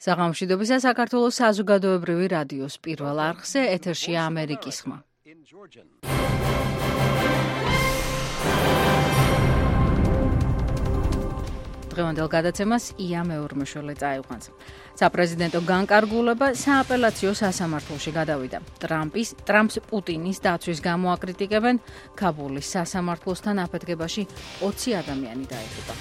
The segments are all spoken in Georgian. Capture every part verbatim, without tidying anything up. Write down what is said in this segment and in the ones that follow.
საღამოშვიდობისა საქართველოს საზოგადოებრივი რადიოს პირველ არხზე ეთერშია ამერიკის ხმა. დღევანდელ გადაცემას ია მეორმეშველი წაიყვანს. საპრეზიდენტო განკარგულება სააპელაციო სასამართლოში გადავიდა. ტრამპის ტრამპს პუტინის დაცვის გამო აკრიტიკებენ, ქაბულის სასამართლოსთან აფეთქებაში ოცი ადამიანი დაიღუპა.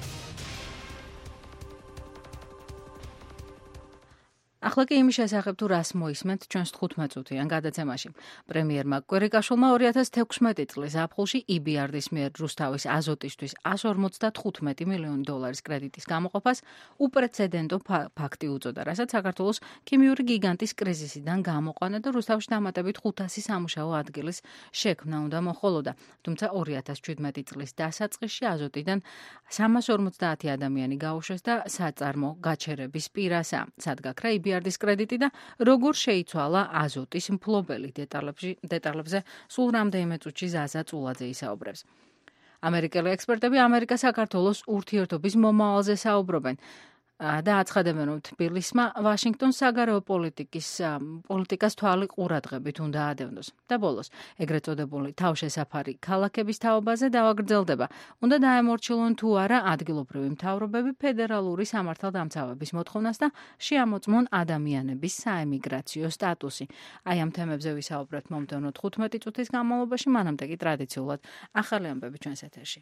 ახლა კი იმის შესახებ თუ რას მოისმენთ ჩვენს თხუთმეტ წუთიან გადაცემაში. პრემიერმა კვირიკაშვილმა ორი ათას თექვსმეტი წლის ზაფხულში ი ბი არ-ის მიერ რუსთავის აზოტისთვის εκατს ორმოცდათხუთმეტი მილიონი დოლარის კრედიტის გამოყოფას უპრეცედენტო ფაქტი უწოდა, რასაც საქართველოს ქიმიური გიგანტის კრიზისიდან გამოყვანა და რუსთავში დამატებით ხუთასი სამუშაო ადგილის შექმნა უნდა მოხოლოდა. თუმცა ორი ათას შვიდმეტი წლის დასაწყისში აზოტიდან სამას ორმოცდაათი ადამიანი გაუშვეს და საწარმო გაჩერების პირასა. სად გაქრა ი ბი არ-ის კრედიტი და როგორ შეიცვალა აზოტის მფლობელი დეტალებზე სულ რამდენიმე წუთში ზაზა წულაძე ისაუბრებს. ამერიკელი ექსპერტები ამერიკა-საქართველოს ურთიერთობის მომავალზე საუბრობენ და აცხადებენ, რომ თბილისმა ვაშინგტონს საგარეო პოლიტიკის პოლიტიკას თვალი ყურადღებით უნდა ადევნოს. და ბოლოს, ეგრეთ წოდებული თავშესაფარი ქალაქების თაობაზე დავაგრძელდება. უნდა დაემორჩილონ თუ არა ადგილობრივი მთავრობები ფედერალური სამართალდამცავების მოთხოვნას და შეამოწმონ ადამიანების საემიგრაციო სტატუსი. აი ამ თემებზე ვისაუბრებთ მომდევნო თხუთმეტი წუთის განმავლობაში, მანამდე კი ტრადიციულად ახალი ამბები ჩვენს ეთერში.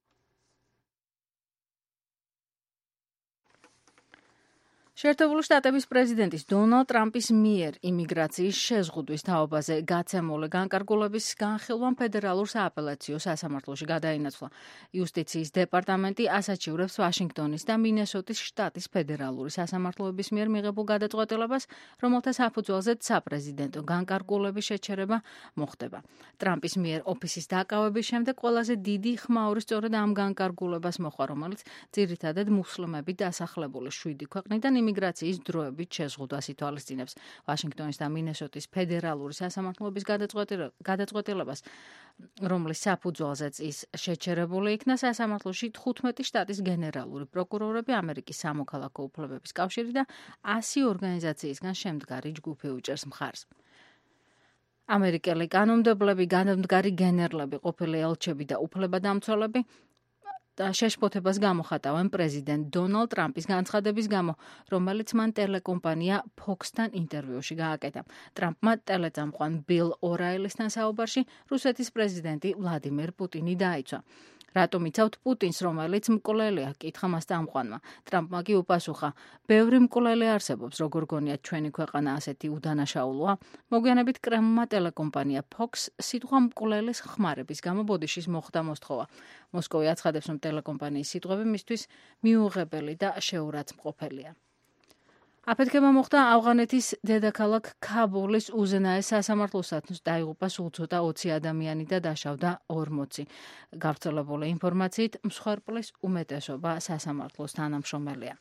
შეერთებული შტატების პრეზიდენტის დონალდ ტრამპის მიერ იმიგრაციის შეზღუდვის თაობაზე გაცემული განკარგულების განხილვამ ფედერალურ სააპელაციო სასამართლოში გადაინაცვლა. იუსტიციის დეპარტამენტი ასაჩივრებს ვაშინგტონის და მინესოტის შტატის ფედერალური სასამართლოების მიერ მიღებულ გადაწყვეტილებას, რომელთა საფუძველზეც საპრეზიდენტო განკარგულების შეჩერება მოხდება. ტრამპის მიერ ოფისის დაკავების შემდეგ ყველაზე დიდი ხმაური სწორედ ამ განკარგულებას მოყვა, რომელიც ძირითადად მუსლიმები დასახლებული შვიდი ქვეყნიდან იმიგრაციის დროებით შეზღუდვას ითვალისწინებს. ვაშინგტონის და მინესოტის ფედერალური სასამართლოების გადაწყვეტილებას, რომლის საფუძველზეც ის შეჩერებული იქნა, სასამართლოში თხუთმეტი შტატის გენერალური პროკურორები, ამერიკის სამოქალაქო უფლებების კავშირი და ასი ორგანიზაციისგან შემდგარი ჯგუფი უჭერს მხარს. ამერიკელი კანონმდებლები, განმდგარი გენერლები, ყოფილი ელჩები და უფლებადამცველები და შეშფოთებას გამოხატავენ პრეზიდენტ დონალდ ტრამპის განცხადების გამო, რომელიც მან ტელეკომპანია Fox-თან ინტერვიუში გააკეთა. ტრამპმა ტელეწამყვან ბილ ორაილისთან საუბარში რუსეთის პრეზიდენტი ვლადიმერ პუტინი დაიცვა. რატომ იცავთ პუტინს, რომელიც მკვლელია? კითხა მას წამყვანმა. ტრამპმა კი უპასუხა, ბევრი მკვლელი არსებობს, როგორ გონიათ ჩვენი ქვეყანა ასეთი უდანაშაულოა? მოგვიანებით კრემლმა ტელეკომპანია Fox სიტყვა მკვლელის ხმარების გამო ბოდიშის მოხდა მოსთხოვა. მოსკოვი აცხადებს, რომ ტელეკომპანიის სიტყვები მისთვის მიუღებელი და შეურაცხმყოფელია. აფეთქება მოხდა ავღანეთის დედაქალაქ ქაბულის უზენაეს სასამართლოსთან, დაიღუპა სულ ცოტა ოცი ადამიანი და დაშავდა ორმოცი. გავრცელებული ინფორმაციით, მსხვერპლის უმეტესობა სასამართლოს თანამშრომელია.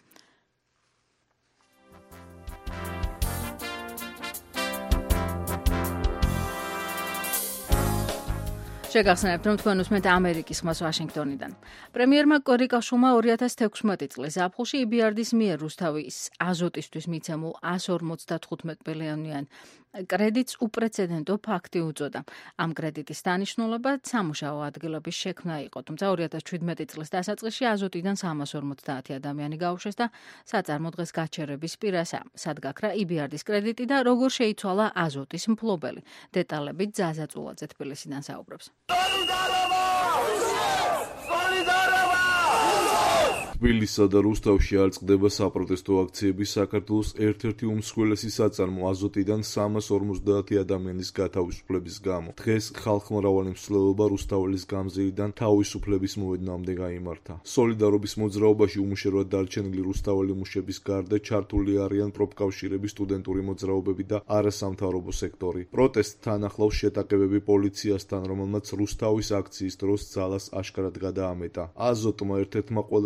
შეგახსენებთ, რომ თქვენ უსმენთ ამერიკის ხმას ვაშინგტონიდან. პრემიერმა კვირიკაშვილმა ორი ათას თექვსმეტი წლის ზაფხულში ი ბი არ-ის მიერ რუსთავის აზოტისთვის მიცემულ εκατს ორმოცდათხუთმეტ მილიონიან კრედიტს უპრეცედენტო ფაქტი უწოდა. ამ კრედიტის დანიშნულება სამუშაო ადგილების შექმნა იყო, თუმცა ორი ათას შვიდმეტი წლის დასაწყისში აზოტიდან სამას ორმოცდაათი ადამიანი გაუშვეს და საწარმო დღეს გაჩერების პირასა. სად გაქრა ი ბი არ-ის კრედიტი და როგორ შეიცვალა აზოტის მფლობელი? დეტალებით ზაზა წულაძე თბილისიდან საუბრობს. თბილისსა და რუსთავში არ წყდება საპროტესტო აქციები საქართველოს ერთ-ერთი უმსხვილესი საწარმო აზოტიდან სამას ორმოცდაათი ადამიანის გათავისუფლების გამო. დღეს ხალხმრავალი მსვლელობა რუსთაველის გამზირიდან თავისუფლების მოედნამდე გაიმართა. სოლიდარობის მოძრაობაში უმუშევრად დარჩენილი რუსთაველი მუშების გარდა ჩართული არიან პროფკავშირების, სტუდენტური მოძრაობები და არასამთავრობო სექტორი. პროტესტთან ახლავს შეტაკებები პოლიციასთან, რომელმაც რუსთავის აქციის დროს ძალას აშკარად გადაამეტა. აზოტმა ერთ-ერთმა ყველაზე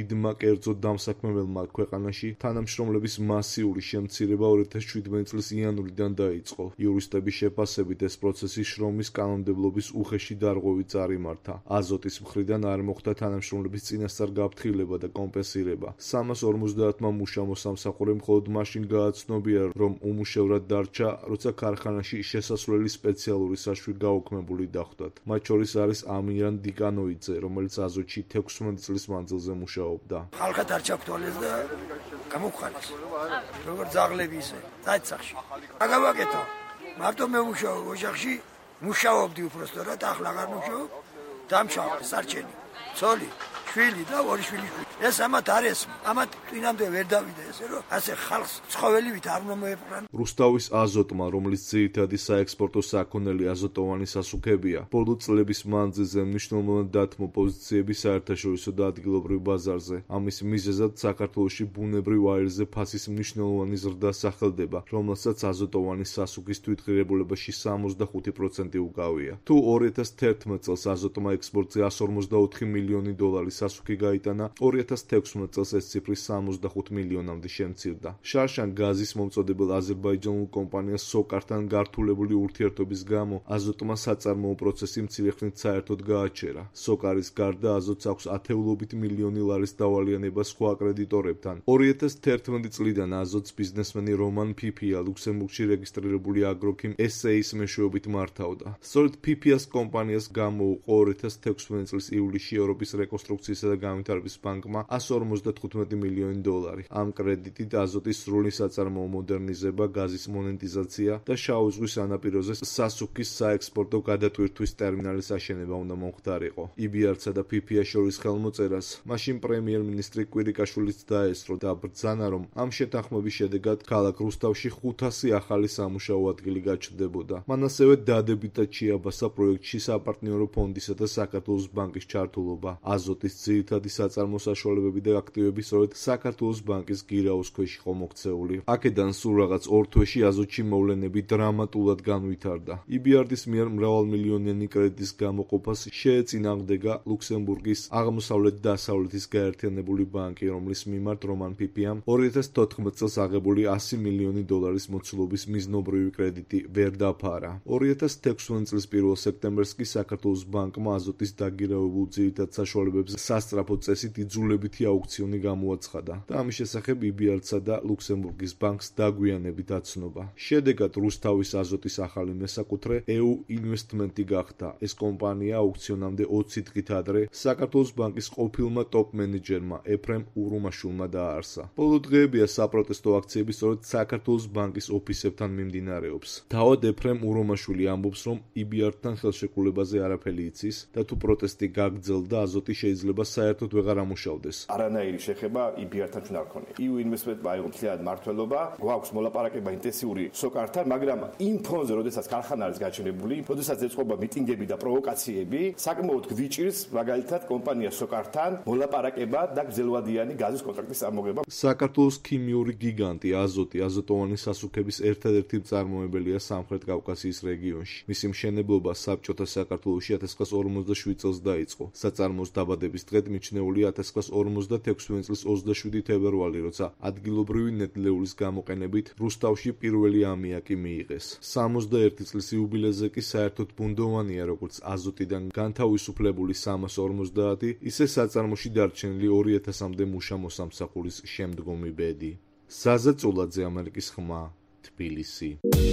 დიდმა კერძო დამსაქმებელმა ქვეყანაში თანამშრომლების მასიური შემცირება ორი ათას შვიდმეტი წლის იანვრიდან დაიწყო. იურისტების შეფასებით ეს პროცესი შრომის კანონმდებლობის უხეში დარღვევით წარიმართა. აზოტის მხრიდან არ მოხდა თანამშრომლების წინასწარ გაფრთხილება და კომპენსირება. სამას ორმოცდაათმა მუშა მოსამსახურემ მხოლოდ მაშინ გააცნობია, რომ უმუშევრად დარჩა, როცა ქარხანაში შესასვლელი სპეციალური საშვი გაუქმებული დახვდათ. მათ შორის არის ამირან დიკანოიძე, რომელიც აზოტში თექვსმეტი წლის მანძილზე მუშაობდა. ხალხად არ ჩაქთვალეს და გამოგხანეს. როგორ ძაღლები ისე, დაიცახში. აგავაკეთო. მარტო მე მუშაობ ოჯახში, მუშაობდი უბრალოდ, ახლა აღარ მუშაობ. დამშავე სარჩენი. ცოლი, შვილი და ორი შვილი. ეს ამათ არის, ამათ წინამდე ვერ დავიდა ესე რომ ასე ხალხს ცხოველივით არ უნდა მოეპყრან. რუსთავის აზოტმა, რომლის ძირითადი საექსპორტო საქონელი აზოტოვანი სასუქებია, ბოლო წლების მანძილზე მნიშვნელოვნად დათმო პოზიციები საერთაშორისო და ადგილობრივ ბაზარზე. ამის მიზეზად საქართველოში ბუნებრივ აირზე ფასის მნიშვნელოვანი ზრდა სახელდება, რომელსაც აზოტოვანი სასუქის თვითღირებულებაში სამოცდახუთი პროცენტი უკავია. თუ ორი ათას თერთმეტ წელს აზოტმა ექსპორტზე εκατს ორმოცდაოთხი მილიონი დოლარი სასუქი გაიტანა, ორი ათას თექვსმეტ წელს ეს ციფრი სამოცდახუთ მილიონამდე შემცირდა. შარშან გაზის მომწოდებელ აზერბაიჯანულ კომპანიას სოკართან გართულებული ურთიერთობის გამო აზოტმა საწარმოო პროცესი მცირეხნით საერთოდ გააჩერა. სოკარის გარდა აზოტს აქვს ათეულობით მილიონი ლარის დავალიანება სხვა კრედიტორებთან. ორი ათას თერთმეტი წლიდან აზოტს ბიზნესმენი რომან ფიფია ლუქსემბურგში რეგისტრირებული აგროქიმ ეს ეის მეშვეობით მართავდა. სწორედ ფიფიას კომპანიას გამოუყო ორი ათას თექვსმეტი წლის ივლისში ევროპის რეკონსტრუქციისა და განვითარების ბანკმა εκατს ორმოცდათხუთმეტი მილიონი დოლარი. ამ კრედიტით აზოტის სრული საწარმოო მოდერნიზება, გაზის მონეტიზაცია და შავი ზღვის სანაპიროზე სასუქის საექსპორტო გადატვირთვის ტერმინალის აშენება უნდა მომხდარიყო. იბიარცა და ფიფია შორის ხელმოწერას მაშინ პრემიერ-მინისტრი კვირიკაშვილიც დაესწრო და ბრძანა, რომ ამ შეთანხმების შედეგად ქალაქ რუსთავში ხუთასი ახალი სამუშაო ადგილი გაჩნდებოდა. მან ასევე დადებითად შეაბასა პროექტში საპარტნიორო ფონდისა და საქართველოს ბანკის ჩართულობა. აზოტის ძირითადი საწარმო საშუალებები და აქტივები სწორედ საქართველოს ბანკის გირაოს ქვეშ იყო მოქცეული. აქედან სულ რაღაც ორ თვეში აზოტში მოვლენები დრამატულად განვითარდა. იბიარდის მიერ მრავალმილიონიანი კრედიტის გამოყოფას შეეწინააღმდეგა ლუქსემბურგის აღმოსავლეთ-დასავლეთის გაერთიანებული ბანკი, რომლის მიმართ რომან ფიფიამ ორი ათას თოთხმეტ წელს აღებული ასი მილიონი დოლარის მოცულობის მიზნობრივი კრედიტი ვერ დაფარა. ორი ათას თექვსმეტი წლის პირველ სექტემბერს კი საქართველოს ბანკმა აზოტის დაგირაებულ ძირითად საშუალებებს სასწრაფო წესით იძულებითი აუქციონი გამოაცხადა და ამის შესახებ იბიარცა და ლუქსემბურგის ბანკს დაგვიანებით აცნობა. შედეგად რუსთავის აზოტის ახალი მესაკუთრე ე-უ ინვესტმენტი გახდა. ეს კომპანია აუქციონამდე ოცი დღით ადრე საქართველოს ბანკის ყოფილმა ტოპ მენეჯერმა ეფრემ ურუმაშვილმა დააარსა. ბოლო დღეებია საპროტესტო აქციები სწორედ საქართველოს ბანკის ოფისებთან მიმდინარეობს. თავად ეფრემ ურუმაშვილი ამბობს, რომ იბიართან ხელშეკრულებაზე არაფერი იცის და თუ პროტესტი გაგრძელდა, აზოტი შეიძლება საერთოდ ვეღარ ამუშავდეს. არანაირი შეხება იბიართან ჩვენ არ ქონია. ე-უ ინვესტმენტმა აიღო მთლიანად მმართველობა, გვაქვს მოლაპარაკება ინტენსიური სოკართან, მაგრამ იმ ფონზე, როდესაც ქარხანა არის გაჩენებული, როდესაც ეწყობა მიტინგები და პროვოკაციები, საკმაოდ გვიჭირს მაგალითად კომპანია სოკართან მოლაპარაკება და გრძელვადიანი გაზის კონტრაქტის წარმოგება. საქართველოს ქიმიური გიგანტი აზოტი აზოტოვანი სასუქების ერთადერთი მწარმოებელია სამხრეთ კავკასიის რეგიონში. მისი მშენებლობა საბჭოთა საქართველოში ათას ათასი ორმოცდაშვიდ წელს დაიწყო. საწარმოს დაბადების დღედ მიჩნეულია ათას ათასი ორმოცდათექვსმეტი წლის ოცდაშვიდი თებერვალი, როცა ადგილობრივი ნედლეულის გამოყენებით რუსთავში პირველი ამიაკი მიიღეს. სამოცდაერთი წლის იუბილეზე კი საერთოდ ბუნდოვანია როგორც აზოტიდან განთავისუფლებული სამას ორმოცდაათი, ისე საწარმოში დარჩენილი ორი ათასამდე მუშა მოსამსახურის შემდგომი ბედი. ზაზა წულაძე, ამერიკის ხმა, თბილისი.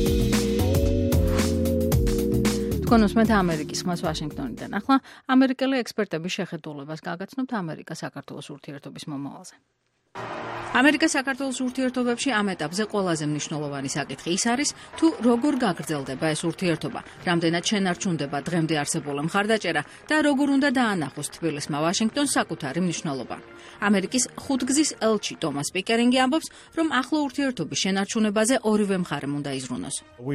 თქვენ უსმენთ ამერიკის ხმას ვაშინგტონიდან. ახლა ამერიკელი ექსპერტების შეხედულებას გაგაცნობთ ამერიკა-საქართველოს ურთიერთობის მომავალზე. ამერიკა-საქართველოს ურთიერთობებში ამ ეტაპზე ყველაზე მნიშვნელოვანი საკითხი ის არის, თუ როგორ გაგრძელდება ეს ურთიერთობა, რამდენად შენარჩუნდება დღემდე არსებული მხარდაჭერა და როგორ უნდა დაანახოს თბილისმა ვაშინგტონს საკუთარი მნიშვნელობა. ამერიკის ხუთგზის ელჩი ტომას პიკერინგი ამბობს, რომ ახლო ურთიერთობის შენარჩუნებაზე ორივე მხარემ უნდა იზრუნოს.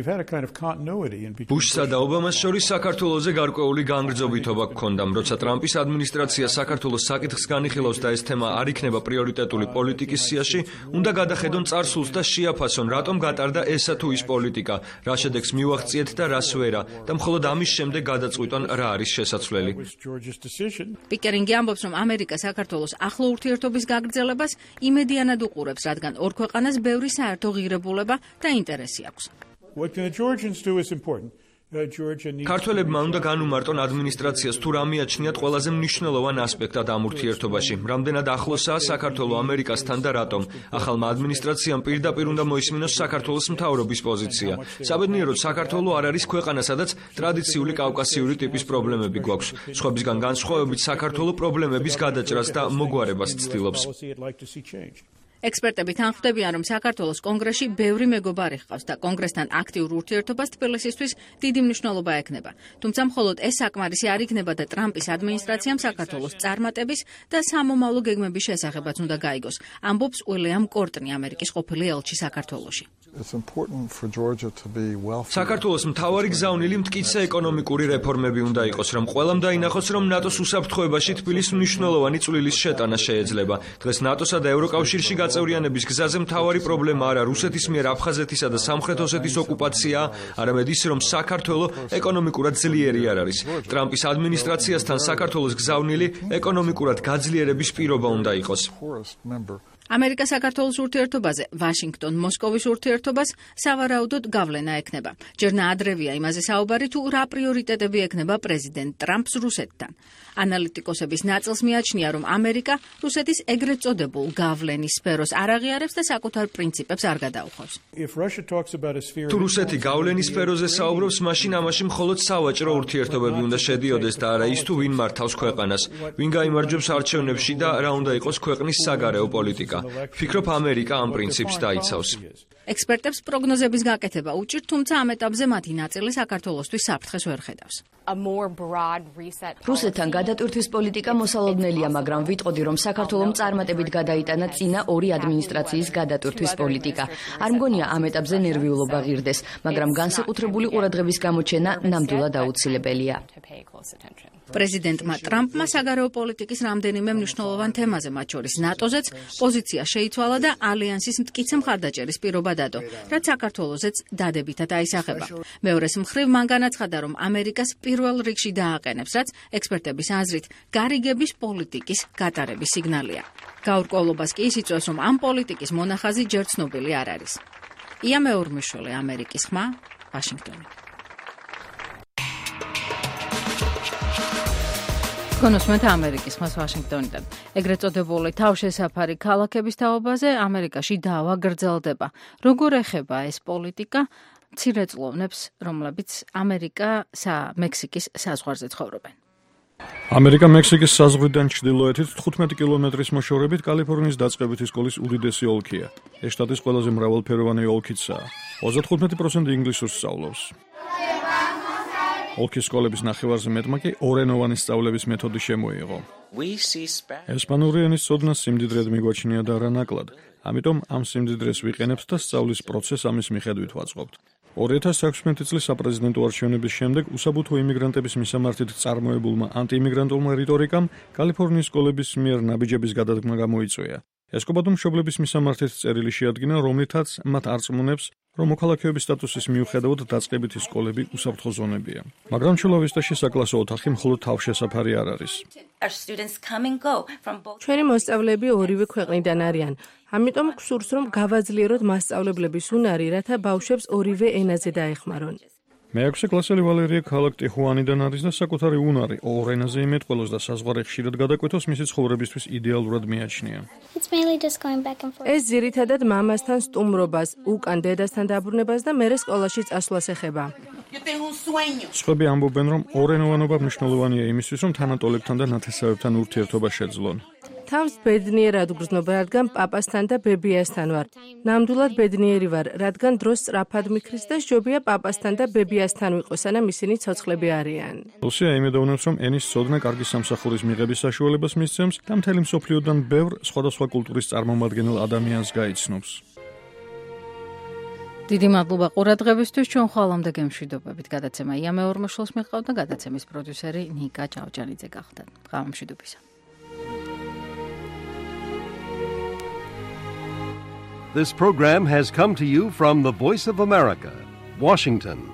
ბუშსა და ობამას შორის საქართველოზე გარკვეული განგრძობითობა გქონდა, როცა ტრამპის ადმინისტრაცია საქართველოს საკითხს განიხილავს და ეს თემა არ იქნება პრიორიტეტული პოლიტიკის სიაში, უნდა გადახედონ წარსულს და შეაფასონ, რატომ გატარდა ესა თუ ის პოლიტიკა, რა შედეგს მივაღწიეთ და რას ვერა და მხოლოდ ამის შემდეგ გადაწყვიტონ რა არის შესაძლებელი. პიკერინგი ამბობს, რომ ამერიკა საქართველოს ახლო ურთიერთობის გაგრძელებას იმედიანად უყურებს, რადგან ორ ქვეყანას ბევრი საერთო ღირებულება და ინტერესი აქვს. ქართველებმა უნდა განუმარტონ ადმინისტრაციას თუ რა მიაჩნიათ ყველაზე მნიშვნელოვან ასპექტად ამ ურთიერთობაში, რამდენად ახლოსაა საქართველო ამერიკასთან და რატომ. ახალმა ადმინისტრაციამ პირდაპირ უნდა მოისმინოს საქართველოს მთავრობის პოზიცია. საბედნიეროდ საქართველო არ არის ქვეყანა, სადაც ტრადიციული კავკასიური ტიპის პრობლემები გვაქვს. სხვებისგან განსხვავებით საქართველო პრობლემების გადაჭრას და მოგვარებას ცდილობს. ექსპერტები თანხმდებიან, რომ საქართველოს კონგრესში ბევრი მეგობარი ჰყავს და კონგრესთან აქტიურ ურთიერთობას თბილისისთვის დიდი მნიშვნელობა ექნება. თუმცა მხოლოდ ეს საკმარისი არ იქნება და ტრამპის ადმინისტრაციამ საქართველოს წარმატების და სამომავლო გეგმების შესახებაც უნდა გაიგოს, ამბობს უილიამ კორტნი, ამერიკის ყოფილი ელჩი საქართველოში. საქართველოს მთავარი გზავნილი მტკიცე ეკონომიკური რეფორმები უნდა იყოს, რომ ყველამ დაინახოს, რომ ნატოს უსაფრთხოებაში თბილისს მნიშვნელოვანი წვლილის შეტანა შეეძლება. დღეს ნატოსა და ევროკავშირში გაწევრიანების გზაზე მთავარი პრობლემა არა რუსეთის მიერ აფხაზეთისა და სამხრეთ ოსეთის ოკუპაციაა, არამედ ის, რომ საქართველო ეკონომიკურად ძლიერი არ არის. ტრამპის ადმინისტრაციასთან საქართველოს გზავნილი ეკონომიკურად გაძლიერების პირობა უნდა იყოს. ამერიკა საქართველოს ურთიერთობაზე, ვაშინგტონ-მოსკოვის ურთიერთობას სავარაუდოდ გავლენა ექნება. ჯერ ნაადრევია იმაზე საუბარი, თუ რა პრიორიტეტები ექნება პრეზიდენტ ტრამპს რუსეთთან. ანალიტიკოსების ნაწილს მიაჩნია, რომ ამერიკა რუსეთის ეგრეთ წოდებულ გავლენის სფეროს არ აღიარებს და საკუთარ პრინციპებს არ გადაუხავს. თუ რუსეთი გავლენის სფეროზე საუბრობს, მაშინ ამაში მხოლოდ სავაჭრო ურთიერთობები უნდა შედიოდეს და არა ის, თუ ვინ მართავს ქვეყანას, ვინ გაიმარჯვებს არჩევნებში და რა უნდა იყოს ქვეყნის საგარეო პოლიტიკა. ფიქრობ, ამერიკა ამ პრინციპს დაიცავს. ექსპერტებს პროგნოზების გაკეთება უჭირთ, თუმცა ამ ეტაპზე მათი ნაწილი საქართველოსთვის საფრთხეს ვერ ხედავს. რუსეთთან გადატვირთვის პოლიტიკა მოსალოდნელია, მაგრამ ვიტყოდი, რომ საქართველომ წარმატებით გადაიტანა წინა ორი ადმინისტრაციის გადატვირთვის პოლიტიკა. არ მგონია ამ ეტაპზე ნერვიულობა ღირდეს, მაგრამ განსაკუთრებული ყურადღების გამოჩენა ნამდვილად აუცილებელია. პრეზიდენტმა ტრამპმა საგარეო პოლიტიკის რამდენიმე მნიშვნელოვან თემაზე, მათ შორის ნატოზეც, პოზიცია შეიცვალა და ალიანსის მტკიცე მხარდაჭერის პირობა დადო, რაც საქართველოსაც დადებითად აისახება. მეორეს მხრივ მან განაცხადა, რომ ამერიკას პირველ რიგში დააყენებს, რაც ექსპერტების აზრით გარიგების პოლიტიკის გატარების სიგნალია. გაურკვევლობას კი ის იწვევს, რომ ამ პოლიტიკის მონახაზი ჯერ ცნობილი არ არის. ია მეორმიშვილი, ამერიკის ხმა, ვაშინგტონი. კონსუმენტ ამერიკის ხმას ვაშინგტონიდან. ეგრეთ წოდებული თავშესაფარი ქალაქების თაობაზე ამერიკაში დავა გრძელდება. როგორ ეხება ეს პოლიტიკა მცირე წყლოვნებს, რომლებიც ამერიკა მექსიკის საზღვარზე ცხოვრობენ? ამერიკა მექსიკის საზღვრიდან ჩრდილოეთით თხუთმეტი კილომეტრის მოშორებით კალიფორნიის დაწყებითი სკოლის უდიდესი ოლქია. ეს შტატის ყველაზე მრავალფეროვანი ოლქიცაა. ოცდათხუთმეტი პროცენტი ინგლისურს სწავლობს. ოლქის სკოლების ნახევარზე მეტმა კი ორენოვანი სწავლების მეთოდი შემოიღო. ესპანური ენის ცოდნა სიმდიდრედ მიგვაჩნია და არა ნაკლად, ამიტომ ამ სიმდიდრეს ვიყენებთ და სწავლის პროცესს ამის მიხედვით ვაწყობთ. ორი ათას ექვსმეტი წლის საპრეზიდენტო არჩევნების შემდეგ უსაბუთო იმიგრანტების მისამართით წარმოებულმა ანტიიმიგრანტულმა რიტორიკამ კალიფორნიის სკოლების მიერ ნაბიჯების გადადგმა გამოიწვია. ესკობადო მშობლების მისამართით წერილი შეადგინა, რომლითაც მათ არწმუნებს, რომ მოქალაქეობის სტატუსის მიუხედავად დაწყებითი სკოლები უსაფრთხო ზონებია. მაგრამ ჩულავისტაში საკლასო ოთახი მხოლოდ თავშესაფარი არ არის. ჩვენი მოსწავლეები ორივე ქვეყნიდან არიან. ამიტომ გსურს, რომ გავაძლიეროთ მასწავლებლების უნარი, რათა ბავშვებს ორივე ენაზე დაეხმარონ. მეექვსე კლასელი ვალერია ქალაქ ტიხუანიდან არის და საკუთარი უნარი ორ ენაზე იმეთყველოს და საზღვარი ხშირად გადაკვეთოს მისი ცხოვრებისთვის იდეალურად მიაჩნია. ეს ძირითადად მამასთან სტუმრობას, უკან დედასთან დაბრუნებას და მერე სკოლაში წასვლას ეხება. სხვები ამბობენ, რომ ორენოვანობა მნიშვნელოვანია იმისთვის, რომ თანატოლებთან და ნათესავებთან ურთიერთობა შეძლონ. თავს ბედნიერად გრძნობ, რადგან პაპასთან და ბებიასთან ვარ. ნამდვილად ბედნიერი ვარ, რადგან დროს სწრაფად მიქრის და სჯობია პაპასთან და ბებიასთან ვიყო, სანამ ისინი ცოცხლები არიან. რუსია იმედოვნებს, რომ ენის ცოდნა კარგი სამსახურის მიღების საშუალებას მისცემს და მთელი მსოფლიოდან ბევრ სხვადასხვა კულტურის წარმომადგენელ ადამიანს გაიცნობს. დიდი მადლობა ყურადღებისთვის. ჩვენ ხვალამდე გემშვიდობებით. გადაცემა ია მეორმოშვილს მიჰყავდა, გადაცემის პროდიუსერი ნიკა ჭავჭანიძე გახდა. ღამამშვიდობისა. This program has come to you from the Voice of America, Washington.